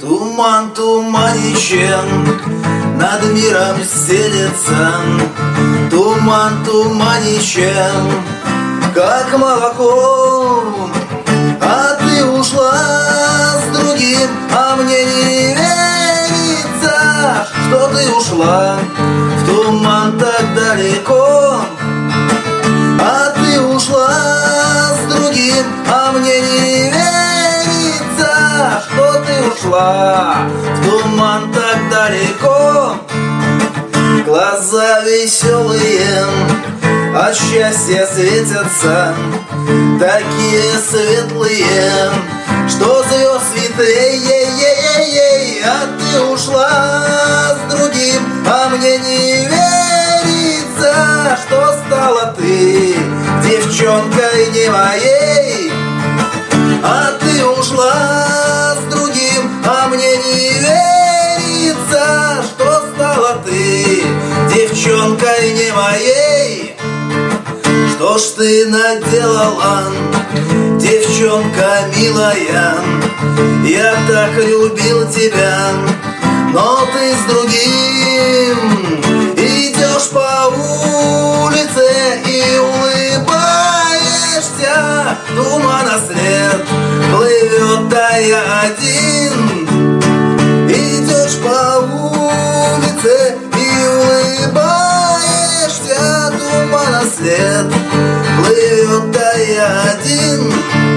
Туман туманищем над миром стелется, туман туманищем, как молоко. А ты ушла с другим, а мне не верится, что ты ушла в туман так далеко. А ты ушла с другим, а мне не верится, что ты ушла в туман так далеко. Глаза веселые от счастья светятся, такие светлые, что звезд святые. А ты ушла с другим, а мне не верится, что стала ты девчонкой не моей. А ты ушла с другим, а мне не верится, что стала ты девчонкой не моей. Что ж ты наделала, девчонка милая? Я так любил тебя, но ты с другим идешь по улице и улыбаешься. Тумана след плывет, а я один. Идешь по улице и улыбаешься. Тумана след плывет, а я один.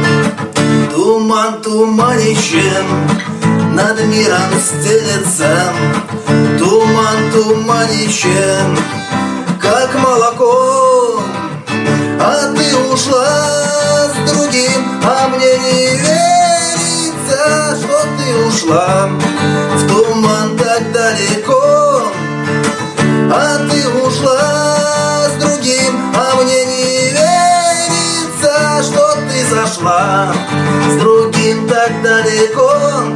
Туман туманищем над миром стелется, туман туманищем, как молоко. А ты ушла с другим, а мне не верится, что ты ушла в туман так далеко. А ты ушла с другим, а мне не верится, что ты зашла с другим так далеко.